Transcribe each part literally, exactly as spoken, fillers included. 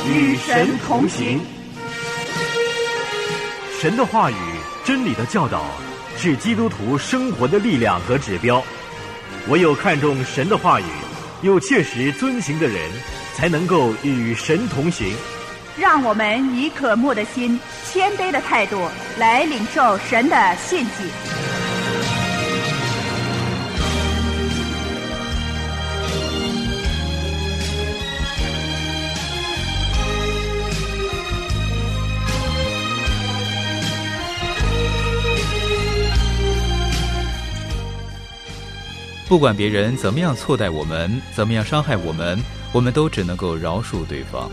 与神同行。 神的话语、真理的教导是基督徒生活的力量和指标。唯有看重神的话语，又切实遵行的人，才能够与神同行。 让我们以渴慕的心、谦卑的态度来领受神的信息。 不管别人怎么样错待我们，怎么样伤害我们，我们都只能够饶恕对方。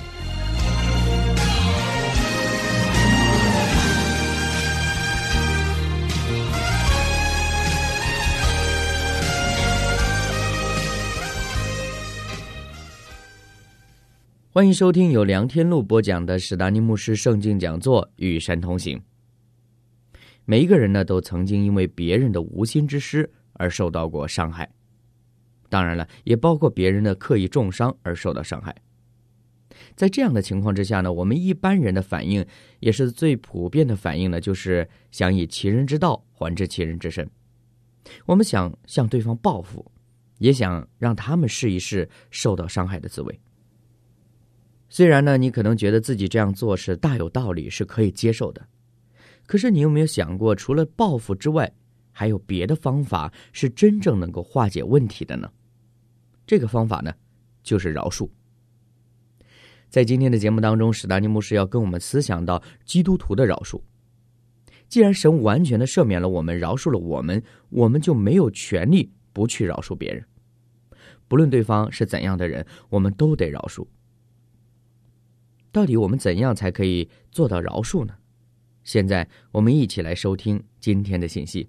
欢迎收听由梁天禄播讲的史达尼牧师圣经讲座《与神同行》。每一个人呢，都曾经因为别人的无心之失而受到过伤害，当然了，也包括别人的刻意重伤而受到伤害。在这样的情况之下呢，我们一般人的反应，也是最普遍的反应呢，就是想以其人之道还治其人之身。我们想向对方报复，也想让他们试一试受到伤害的滋味。虽然呢，你可能觉得自己这样做是大有道理，是可以接受的，可是你有没有想过，除了报复之外，还有别的方法是真正能够化解问题的呢？这个方法呢，就是饶恕。在今天的节目当中，史达尼牧师要跟我们思想到基督徒的饶恕。既然神完全的赦免了我们，饶恕了我们，我们就没有权利不去饶恕别人。不论对方是怎样的人，我们都得饶恕。到底我们怎样才可以做到饶恕呢？现在我们一起来收听今天的信息。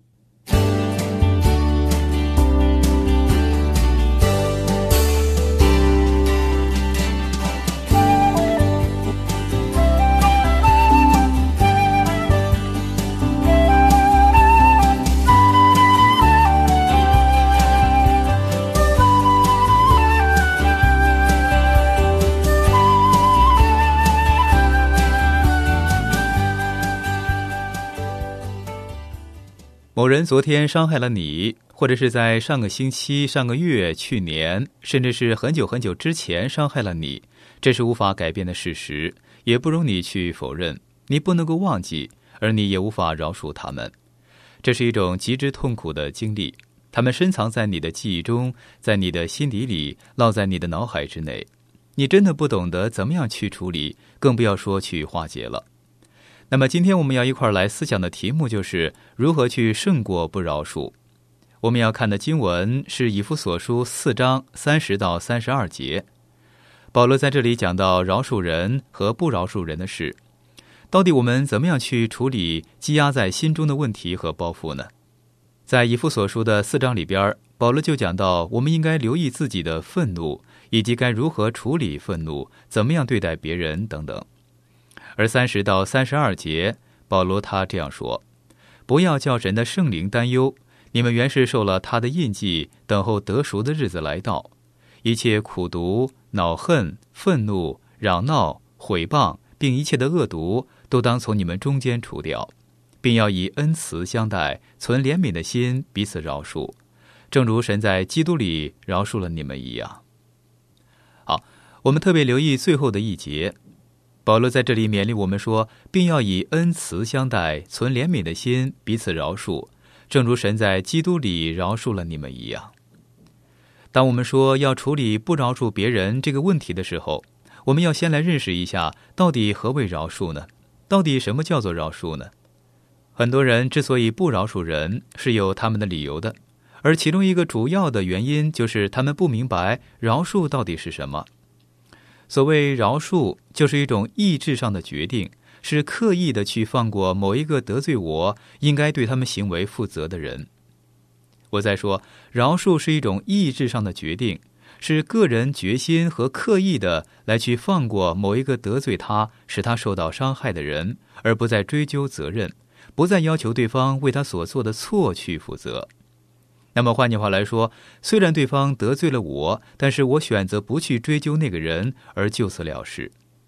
某人昨天伤害了你，或者是在上个星期、上个月、去年，甚至是很久很久之前伤害了你，这是无法改变的事实，也不容你去否认。你不能够忘记，而你也无法饶恕他们。这是一种极之痛苦的经历，他们深藏在你的记忆中，在你的心底里，烙在你的脑海之内。你真的不懂得怎么样去处理，更不要说去化解了。那么今天我们要一块来思想的题目就是如何去胜过不饶恕。我们要看的经文是以弗所书四章三十到三十二节。保罗在这里讲到饶恕人和不饶恕人的事，到底我们怎么样去处理积压在心中的问题和包袱呢？在以弗所书的四章里边，保罗就讲到我们应该留意自己的愤怒，以及该如何处理愤怒，怎么样对待别人等等。而三十到三十二节，保罗他这样说：不要叫神的圣灵担忧，你们原是受了他的印记，等候得赎的日子来到。一切苦毒、恼恨、愤怒、嚷闹、毁谤，并一切的恶毒，都当从你们中间除掉，并要以恩慈相待，存怜悯的心，彼此饶恕，正如神在基督里饶恕了你们一样。好，我们特别留意最后的一节，保罗在这里勉励我们说，并要以恩慈相待，存怜悯的心，彼此饶恕，正如神在基督里饶恕了你们一样。当我们说要处理不饶恕别人这个问题的时候，我们要先来认识一下，到底何谓饶恕呢？到底什么叫做饶恕呢？很多人之所以不饶恕人，是有他们的理由的，而其中一个主要的原因就是他们不明白饶恕到底是什么。所谓饶恕，就是一种意志上的决定，是刻意的去放过某一个得罪我、应该对他们行为负责的人。我再说，饶恕是一种意志上的决定，是个人决心和刻意的来去放过某一个得罪他、使他受到伤害的人，而不再追究责任，不再要求对方为他所做的错去负责。那么换句话来说，虽然对方得罪了我，但是我选择不去追究那个人，而就此了事。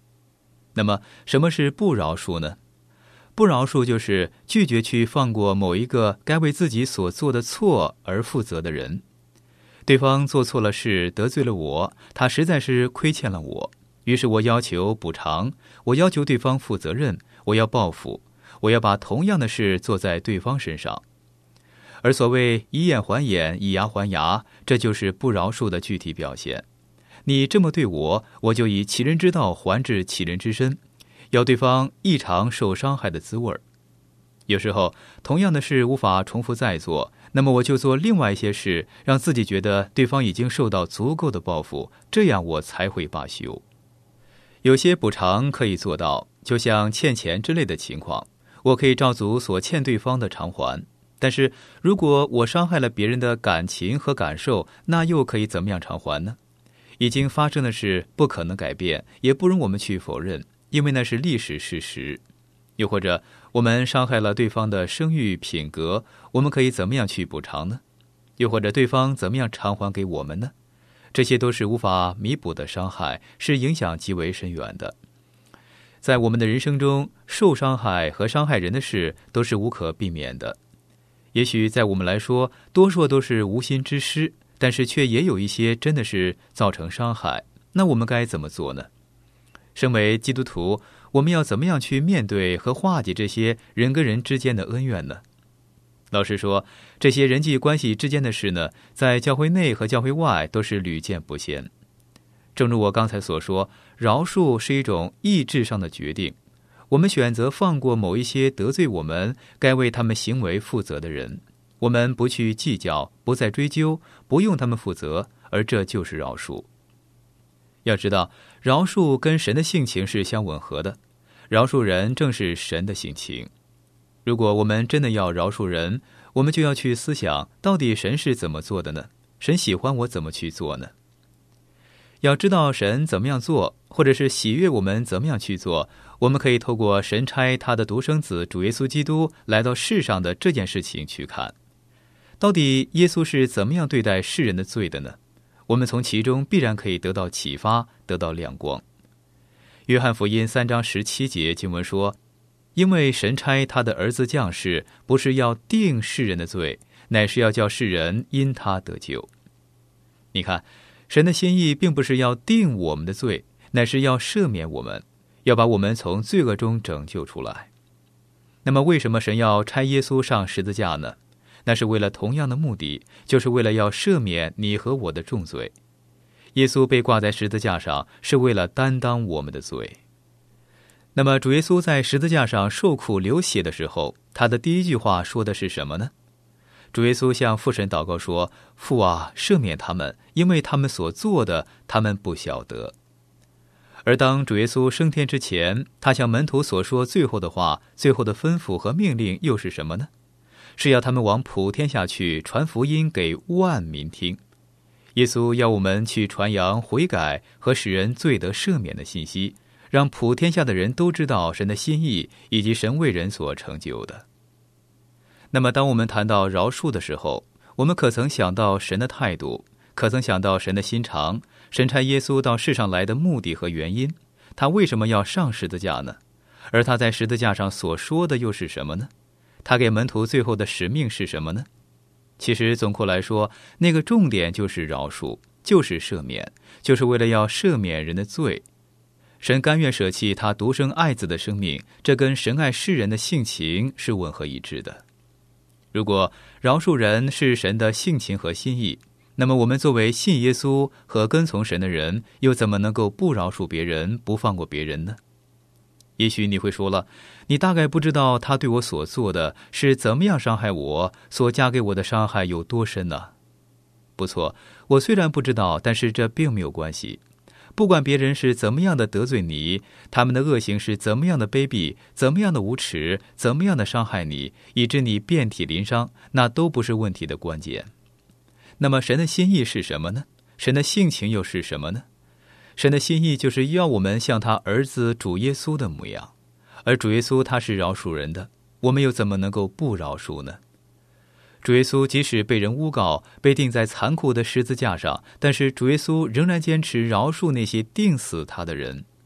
那么什么是不饶恕呢？不饶恕就是拒绝去放过某一个该为自己所做的错而负责的人。对方做错了事，得罪了我，他实在是亏欠了我，于是我要求补偿，我要求对方负责任，我要报复，我要把同样的事做在对方身上。而所谓以眼还眼，以牙还牙，这就是不饶恕的具体表现。你这么对我，我就以其人之道还治其人之身，要对方异常受伤害的滋味。有时候同样的事无法重复再做，那么我就做另外一些事，让自己觉得对方已经受到足够的报复，这样我才会罢休。有些补偿可以做到，就像欠钱之类的情况，我可以照足所欠对方的偿还。但是如果我伤害了别人的感情和感受，那又可以怎么样偿还呢？已经发生的事不可能改变，也不容我们去否认，因为那是历史事实。又或者我们伤害了对方的声誉品格，我们可以怎么样去补偿呢？又或者对方怎么样偿还给我们呢？这些都是无法弥补的伤害，是影响极为深远的。在我们的人生中，受伤害和伤害人的事都是无可避免的。也许在我们来说，多数都是无心之失，但是却也有一些真的是造成伤害。那我们该怎么做呢？身为基督徒，我们要怎么样去面对和化解这些人跟人之间的恩怨呢？老实说，这些人际关系之间的事呢，在教会内和教会外都是屡见不鲜。正如我刚才所说，饶恕是一种意志上的决定。我们选择放过某一些得罪我们、该为他们行为负责的人，我们不去计较，不再追究，不用他们负责，而这就是饶恕。要知道，饶恕跟神的性情是相吻合的，饶恕人正是神的性情。如果我们真的要饶恕人，我们就要去思想，到底神是怎么做的呢？神喜欢我怎么去做呢？要知道神怎么样做，或者是喜悦我们怎么样去做，我们可以透过神差他的独生子主耶稣基督来到世上的这件事情去看。到底耶稣是怎么样对待世人的罪的呢？我们从其中必然可以得到启发，得到亮光。约翰福音三章十七节经文说，因为神差他的儿子降世，不是要定世人的罪，乃是要叫世人因他得救。你看，神的心意并不是要定我们的罪，乃是要赦免我们，要把我们从罪恶中拯救出来。那么为什么神要差耶稣上十字架呢？那是为了同样的目的，就是为了要赦免你和我的重罪。耶稣被挂在十字架上，是为了担当我们的罪。那么主耶稣在十字架上受苦流血的时候，他的第一句话说的是什么呢？主耶稣向父神祷告说，父啊，赦免他们，因为他们所做的，他们不晓得。而当主耶稣升天之前，他向门徒所说最后的话，最后的吩咐和命令又是什么呢？是要他们往普天下去，传福音给万民听。耶稣要我们去传扬悔改和使人罪得赦免的信息，让普天下的人都知道神的心意以及神为人所成就的。那么当我们谈到饶恕的时候，我们可曾想到神的态度，可曾想到神的心肠，神差耶稣到世上来的目的和原因，他为什么要上十字架呢？而他在十字架上所说的又是什么呢？他给门徒最后的使命是什么呢？其实总括来说，那个重点就是饶恕，就是赦免，就是为了要赦免人的罪。神甘愿舍弃他独生爱子的生命，这跟神爱世人的性情是吻合一致的。如果饶恕人是神的性情和心意，那么我们作为信耶稣和跟从神的人，又怎么能够不饶恕别人，不放过别人呢？也许你会说了，你大概不知道他对我所做的是怎么样伤害我，所加给我的伤害有多深呢？不错，我虽然不知道，但是这并没有关系。不管别人是怎么样的得罪你，他们的恶行是怎么样的卑鄙，怎么样的无耻，怎么样的伤害你，以致你遍体鳞伤，那都不是问题的关键。那么神的心意是什么呢？神的性情又是什么呢？神的心意就是要我们像他儿子主耶稣的模样，而主耶稣他是饶恕人的，我们又怎么能够不饶恕呢？主耶稣即使被人诬告，被钉在残酷的十字架上，但是主耶稣仍然坚持饶恕那些钉死他的人。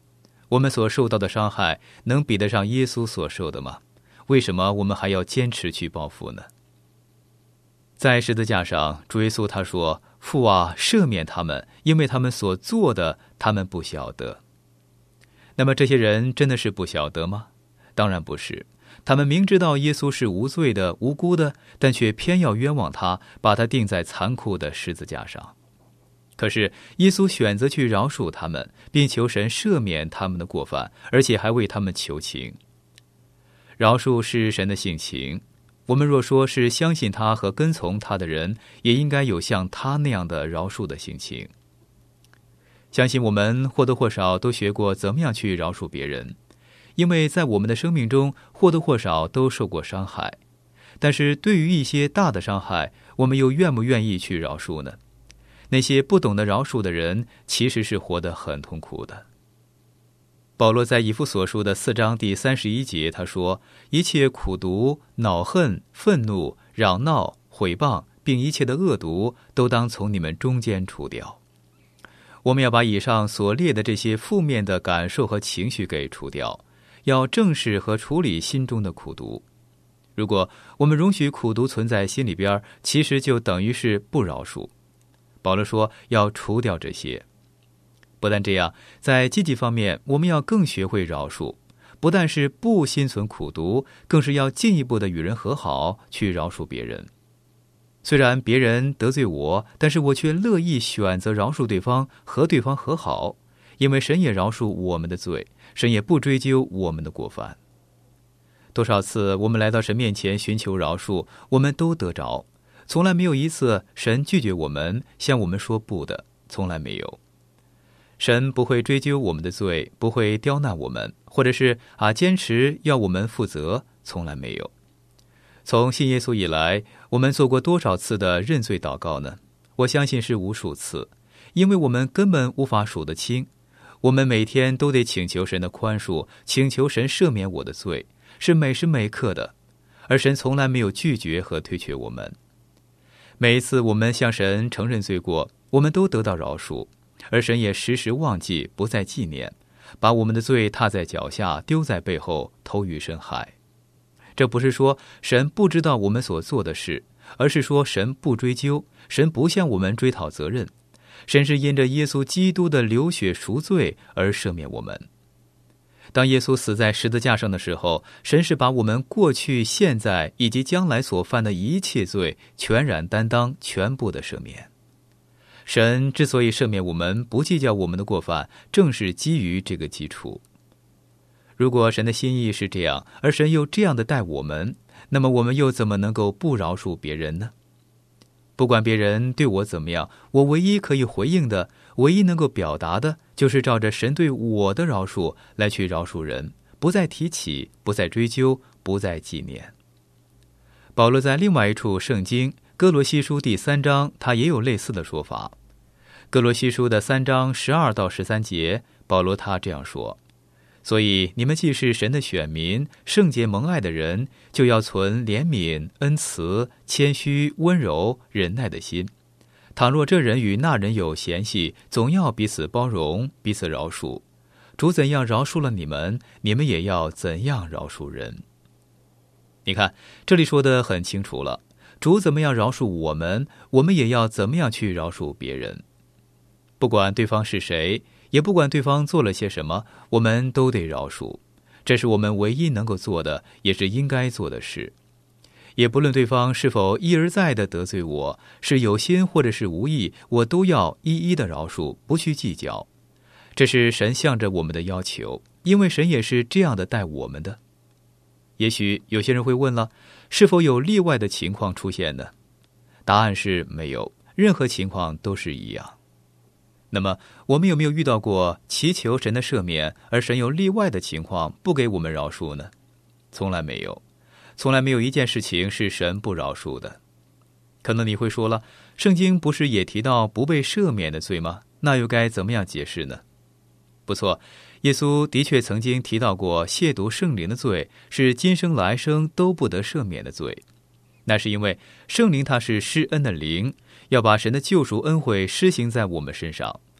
我们所受到的伤害能比得上耶稣所受的吗？为什么我们还要坚持去报复呢？在十字架上，主耶稣他说：父啊，赦免他们，因为他们所做的，他们不晓得。那么这些人真的是不晓得吗？当然不是，他们明知道耶稣是无罪的、无辜的，但却偏要冤枉他，把他钉在残酷的十字架上。可是耶稣选择去饶恕他们，并求神赦免他们的过犯，而且还为他们求情。饶恕是神的性情，我们若说是相信他和跟从他的人，也应该有像他那样的饶恕的性情。相信我们或多或少都学过怎么样去饶恕别人，因为在我们的生命中或多或少都受过伤害。但是对于一些大的伤害，我们又愿不愿意去饶恕呢？那些不懂得饶恕的人，其实是活得很痛苦的。保罗在以弗所书的四章第三十一节，他说：一切苦毒、恼恨、愤怒、嚷闹、毁谤，并一切的恶毒，都当从你们中间除掉。我们要把以上所列的这些负面的感受和情绪给除掉，要正视和处理心中的苦毒。如果我们容许苦毒存在心里边，其实就等于是不饶恕。保罗说要除掉这些。不但这样，在积极方面，我们要更学会饶恕，不但是不心存苦毒，更是要进一步的与人和好，去饶恕别人。虽然别人得罪我，但是我却乐意选择饶恕对方，和对方和好，因为神也饶恕我们的罪，神也不追究我们的过犯。多少次我们来到神面前寻求饶恕，我们都得着，从来没有一次神拒绝我们，向我们说不的，从来没有。神不会追究我们的罪，不会刁难我们，或者是啊坚持要我们负责，从来没有。从信耶稣以来，我们做过多少次的认罪祷告呢？我相信是无数次，因为我们根本无法数得清。我们每天都得请求神的宽恕，请求神赦免我的罪，是每时每刻的，而神从来没有拒绝和推却我们。每一次我们向神承认罪过，我们都得到饶恕，而神也时时忘记，不再纪念，把我们的罪踏在脚下，丢在背后，投于深海。这不是说神不知道我们所做的事，而是说神不追究，神不向我们追讨责任，神是因着耶稣基督的流血赎罪而赦免我们。当耶稣死在十字架上的时候，神是把我们过去、现在以及将来所犯的一切罪全然担当，全部的赦免。神之所以赦免我们，不计较我们的过犯，正是基于这个基础。如果神的心意是这样，而神又这样的待我们，那么我们又怎么能够不饶恕别人呢？不管别人对我怎么样，我唯一可以回应的，唯一能够表达的，就是照着神对我的饶恕来去饶恕人，不再提起，不再追究，不再纪念。保罗在另外一处圣经哥罗西书第三章，他也有类似的说法。哥罗西书的三章十二到十三节，保罗他这样说：所以你们既是神的选民，圣洁蒙爱的人，就要存怜悯、恩慈、谦虚、温柔、忍耐的心。倘若这人与那人有嫌隙，总要彼此包容，彼此饶恕。主怎样饶恕了你们，你们也要怎样饶恕人。你看，这里说得很清楚了，主怎么样饶恕我们，我们也要怎么样去饶恕别人。不管对方是谁，也不管对方做了些什么，我们都得饶恕，这是我们唯一能够做的，也是应该做的事。也不论对方是否一而再的得罪我，是有心或者是无意，我都要一一的饶恕，不去计较。这是神向着我们的要求，因为神也是这样的待我们的。也许有些人会问了，是否有例外的情况出现呢？答案是没有，任何情况都是一样。那么我们有没有遇到过祈求神的赦免，而神有例外的情况不给我们饶恕呢？从来没有，从来没有一件事情是神不饶恕的。可能你会说了，圣经不是也提到不被赦免的罪吗？那又该怎么样解释呢？不错，耶稣的确曾经提到过亵渎圣灵的罪是今生来生都不得赦免的罪。那是因为圣灵它是施恩的灵，要把神的救赎恩惠施行在我们身上。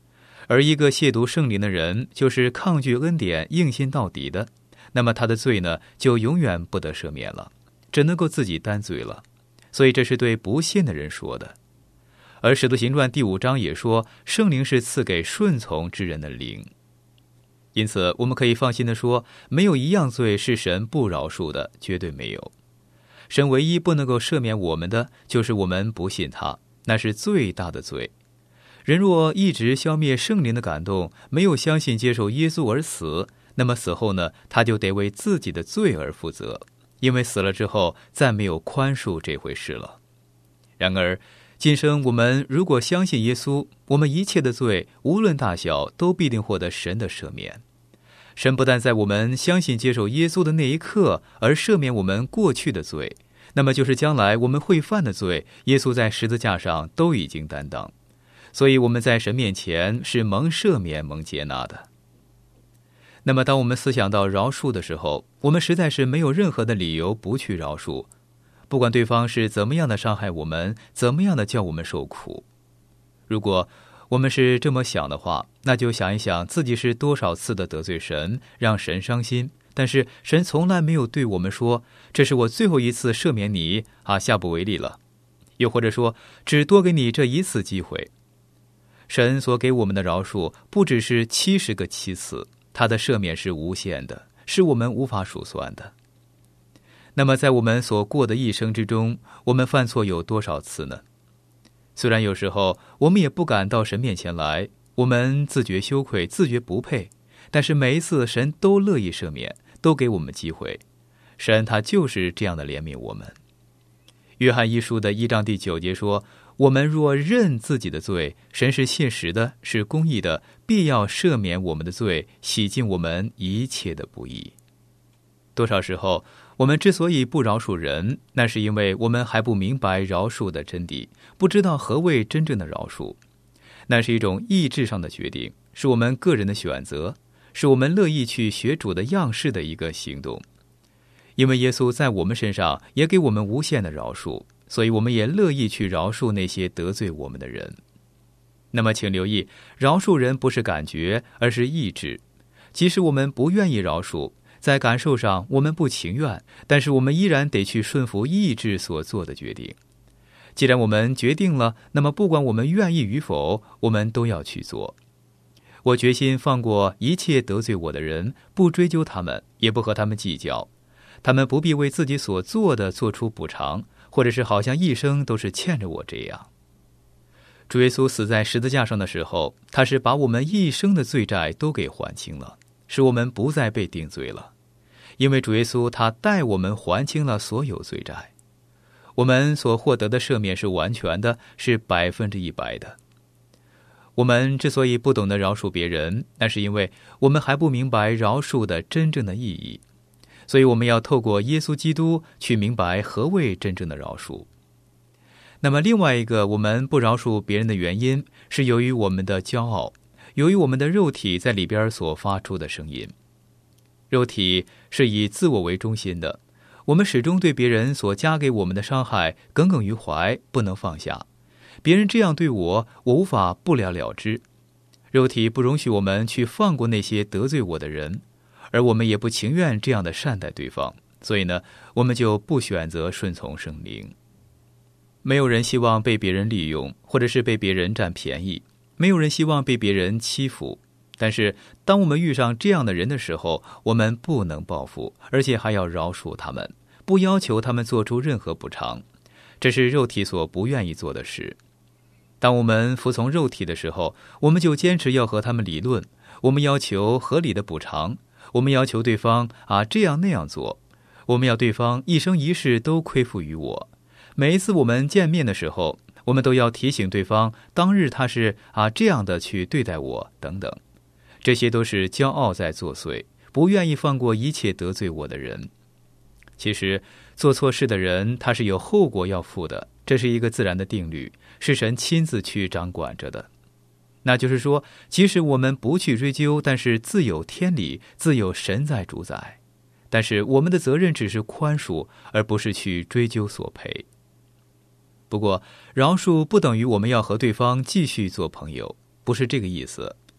而一个亵渎圣灵的人，就是抗拒恩典、硬心到底的，那么他的罪呢，就永远不得赦免了，只能够自己担罪了。所以这是对不信的人说的。而使徒行传第五章也说，圣灵是赐给顺从之人的灵。因此我们可以放心地说，没有一样罪是神不饶恕的，绝对没有。神唯一不能够赦免我们的，就是我们不信他，那是最大的罪。人若一直消灭圣灵的感动，没有相信接受耶稣而死，那么死后呢，他就得为自己的罪而负责，因为死了之后再没有宽恕这回事了。然而今生我们如果相信耶稣，我们一切的罪无论大小都必定获得神的赦免。神不但在我们相信接受耶稣的那一刻而赦免我们过去的罪，那么就是将来我们会犯的罪，耶稣在十字架上都已经担当。所以我们在神面前是蒙赦免、蒙接纳的。那么当我们思想到饶恕的时候，我们实在是没有任何的理由不去饶恕，不管对方是怎么样的伤害我们，怎么样的叫我们受苦。如果我们是这么想的话，那就想一想自己是多少次的得罪神，让神伤心，但是神从来没有对我们说，这是我最后一次赦免你啊，下不为例了。又或者说，只多给你这一次机会。神所给我们的饶恕不只是七十个七次，他的赦免是无限的，是我们无法数算的。那么在我们所过的一生之中，我们犯错有多少次呢？虽然有时候我们也不敢到神面前来，我们自觉羞愧，自觉不配，但是每一次神都乐意赦免，都给我们机会。神他就是这样的怜悯我们。约翰一书的一章第九节说，我们若认自己的罪，神是信实的，是公义的，必要赦免我们的罪，洗净我们一切的不义。多少时候我们之所以不饶恕人，那是因为我们还不明白饶恕的真谛，不知道何谓真正的饶恕。那是一种意志上的决定，是我们个人的选择，是我们乐意去学主的样式的一个行动。因为耶稣在我们身上也给我们无限的饶恕，所以我们也乐意去饶恕那些得罪我们的人。那么请留意，饶恕人不是感觉，而是意志。即使我们不愿意饶恕，在感受上我们不情愿，但是我们依然得去顺服意志所做的决定。既然我们决定了，那么不管我们愿意与否，我们都要去做。我决心放过一切得罪我的人，不追究他们，也不和他们计较。他们不必为自己所做的做出补偿，或者是好像一生都是欠着我这样。主耶稣死在十字架上的时候，他是把我们一生的罪债都给还清了，使我们不再被定罪了。因为主耶稣他代我们还清了所有罪债，我们所获得的赦免是完全的，是百分之一百的。我们之所以不懂得饶恕别人，那是因为我们还不明白饶恕的真正的意义。所以我们要透过耶稣基督去明白何谓真正的饶恕。那么另外一个我们不饶恕别人的原因，是由于我们的骄傲，由于我们的肉体在里边所发出的声音。肉体是以自我为中心的，我们始终对别人所加给我们的伤害耿耿于怀，不能放下。别人这样对我，我无法不了了之。肉体不容许我们去放过那些得罪我的人，而我们也不情愿这样的善待对方，所以呢，我们就不选择顺从圣灵。没有人希望被别人利用，或者是被别人占便宜，没有人希望被别人欺负。但是当我们遇上这样的人的时候，我们不能报复，而且还要饶恕他们，不要求他们做出任何补偿，这是肉体所不愿意做的事。当我们服从肉体的时候，我们就坚持要和他们理论，我们要求合理的补偿，我们要求对方啊这样那样做，我们要对方一生一世都亏负于我。每一次我们见面的时候，我们都要提醒对方，当日他是啊这样的去对待我等等。这些都是骄傲在作祟，不愿意放过一切得罪我的人。其实做错事的人他是有后果要负的，这是一个自然的定律，是神亲自去掌管着的。那就是说，即使我们不去追究，但是自有天理，自有神在主宰。但是我们的责任只是宽恕，而不是去追究索赔。不过饶恕不等于我们要和对方继续做朋友，不是这个意思。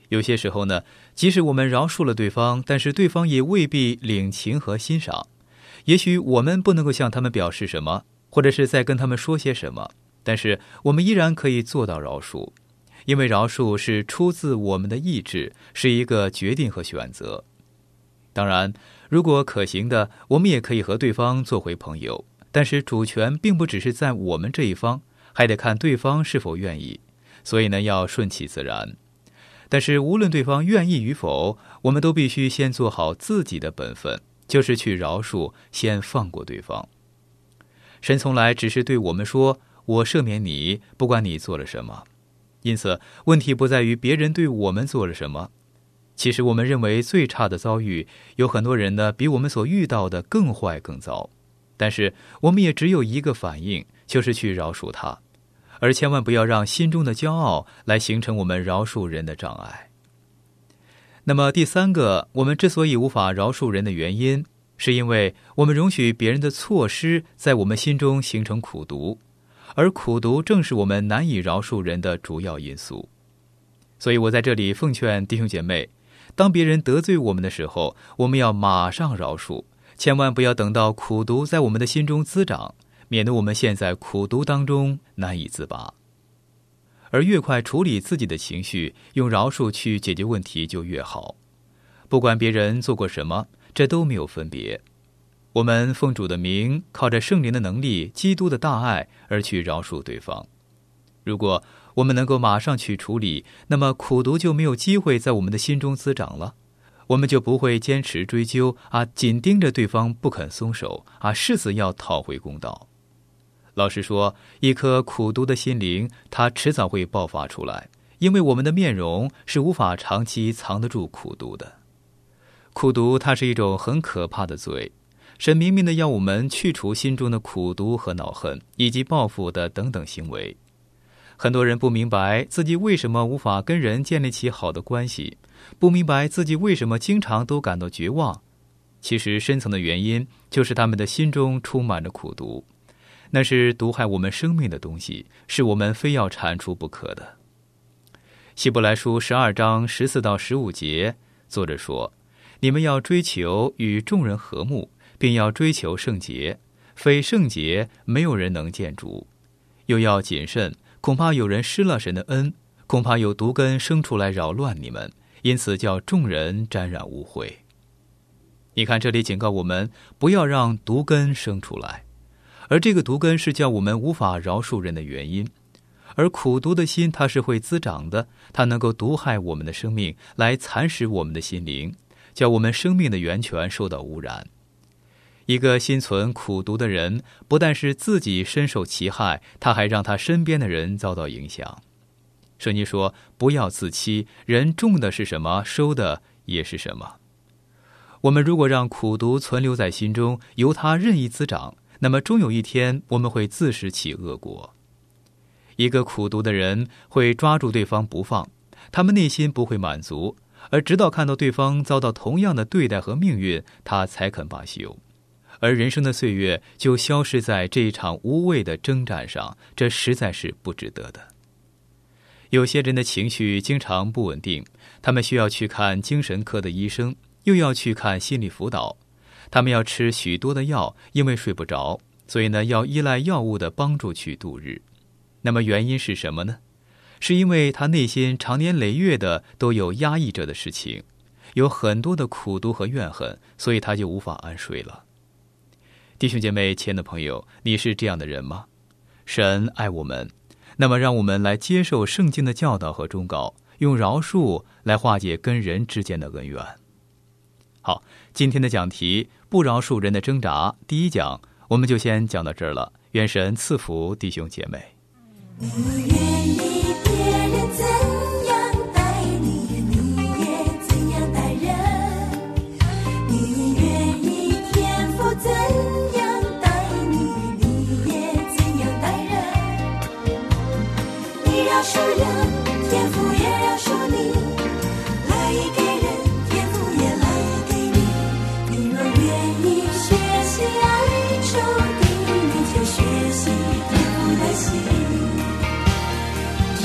有些时候呢，即使我们饶恕了对方，但是对方也未必领情和欣赏。也许我们不能够向他们表示什么，或者是再跟他们说些什么，但是我们依然可以做到饶恕，因为饶恕是出自我们的意志，是一个决定和选择。当然，如果可行的，我们也可以和对方做回朋友，但是主权并不只是在我们这一方，还得看对方是否愿意，所以呢，要顺其自然。但是无论对方愿意与否，我们都必须先做好自己的本分，就是去饶恕，先放过对方。神从来只是对我们说，我赦免你，不管你做了什么。因此问题不在于别人对我们做了什么，其实我们认为最差的遭遇，有很多人呢比我们所遇到的更坏更糟，但是我们也只有一个反应，就是去饶恕他，而千万不要让心中的骄傲来形成我们饶恕人的障碍。那么第三个，我们之所以无法饶恕人的原因，是因为我们容许别人的错失在我们心中形成苦毒，而苦毒正是我们难以饶恕人的主要因素。所以我在这里奉劝弟兄姐妹，当别人得罪我们的时候，我们要马上饶恕，千万不要等到苦毒在我们的心中滋长，免得我们陷在苦毒当中难以自拔。而越快处理自己的情绪，用饶恕去解决问题就越好。不管别人做过什么，这都没有分别。我们奉主的名，靠着圣灵的能力、基督的大爱而去饶恕对方。如果我们能够马上去处理，那么苦毒就没有机会在我们的心中滋长了，我们就不会坚持追究啊，紧盯着对方不肯松手啊，誓死要讨回公道。老实说，一颗苦毒的心灵，它迟早会爆发出来，因为我们的面容是无法长期藏得住苦毒的。苦毒它是一种很可怕的罪，神明明的要我们去除心中的苦毒和恼恨，以及报复的等等行为。很多人不明白自己为什么无法跟人建立起好的关系，不明白自己为什么经常都感到绝望。其实深层的原因就是他们的心中充满着苦毒，那是毒害我们生命的东西，是我们非要铲除不可的。希伯来书十二章十四到十五节，作者说：你们要追求与众人和睦，并要追求圣洁，非圣洁没有人能见主。又要谨慎，恐怕有人失了神的恩，恐怕有毒根生出来扰乱你们，因此叫众人沾染污秽。你看，这里警告我们不要让毒根生出来，而这个毒根是叫我们无法饶恕人的原因。而苦毒的心它是会滋长的，它能够毒害我们的生命，来蚕食我们的心灵，叫我们生命的源泉受到污染。一个心存苦毒的人，不但是自己深受其害，他还让他身边的人遭到影响。圣经说，不要自欺，人种的是什么，收的也是什么。我们如果让苦毒存留在心中，由它任意滋长，那么终有一天我们会自食其恶果。一个苦毒的人会抓住对方不放，他们内心不会满足，而直到看到对方遭到同样的对待和命运，他才肯罢休。而人生的岁月就消失在这一场无谓的征战上，这实在是不值得的。有些人的情绪经常不稳定，他们需要去看精神科的医生，又要去看心理辅导，他们要吃许多的药，因为睡不着，所以呢，要依赖药物的帮助去度日。那么原因是什么呢？是因为他内心长年累月的都有压抑着的事情，有很多的苦毒和怨恨，所以他就无法安睡了。弟兄姐妹，亲爱的朋友，你是这样的人吗？神爱我们，那么让我们来接受圣经的教导和忠告，用饶恕来化解跟人之间的恩怨。好，今天的讲题不饶恕人的挣扎第一讲我们就先讲到这儿了，愿神赐福弟兄姐妹。 你愿意别人怎样待你，你也怎样待人，你愿意天父怎样待你，你也怎样待人。你饶恕人，天父也饶恕你，乐意给人，天父也乐意给你。你若愿意学习爱仇敌，你就学习天父的心。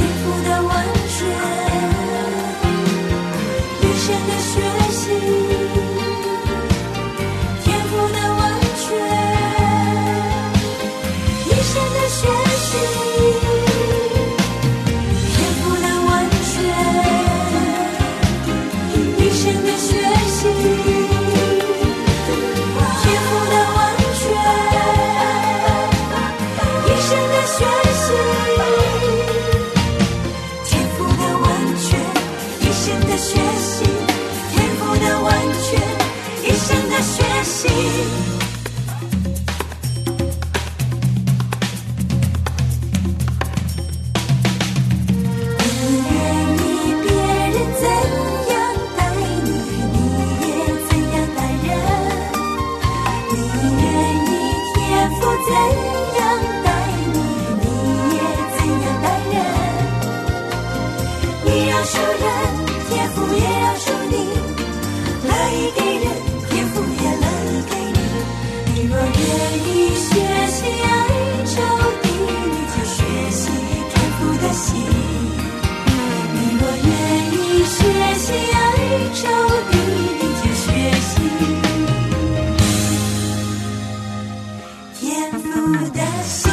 学习，天赋的完全，一生的学习。怎样待你，你也怎样待人。你饶恕人，天父也饶恕你，乐意给人，天父也乐意给你。你若愿意学习爱仇敌，你就学习天父的心。你若愿意学习爱仇敌，你就学习天父的心。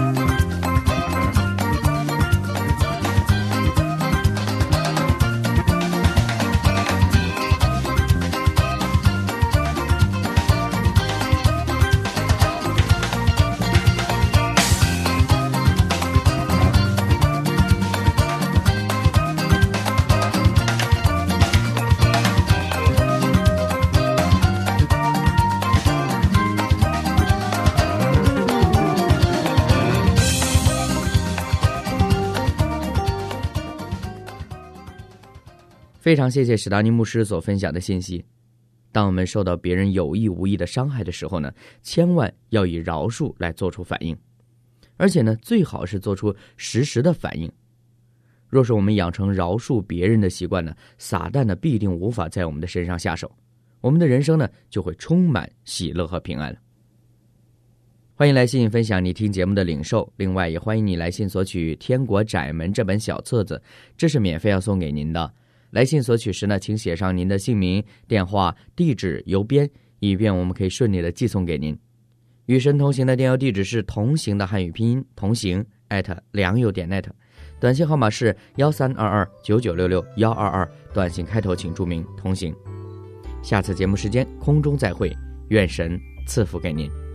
非常谢谢史达尼牧师所分享的信息。当我们受到别人有意无意的伤害的时候呢，千万要以饶恕来做出反应，而且呢，最好是做出实时的反应。若是我们养成饶恕别人的习惯呢，撒旦呢必定无法在我们的身上下手，我们的人生呢就会充满喜乐和平安了。欢迎来信分享你听节目的领受，另外也欢迎你来信索取《天国窄门》这本小册子，这是免费要送给您的。来信索取时呢，请写上您的姓名、电话、地址、邮编，以便我们可以顺利的寄送给您。与神同行的电邮地址是同行的汉语拼音同行 at 良友点 net， 短信号码是幺三二二九九六六幺二二，短信开头请注明同行。下次节目时间空中再会，愿神赐福给您。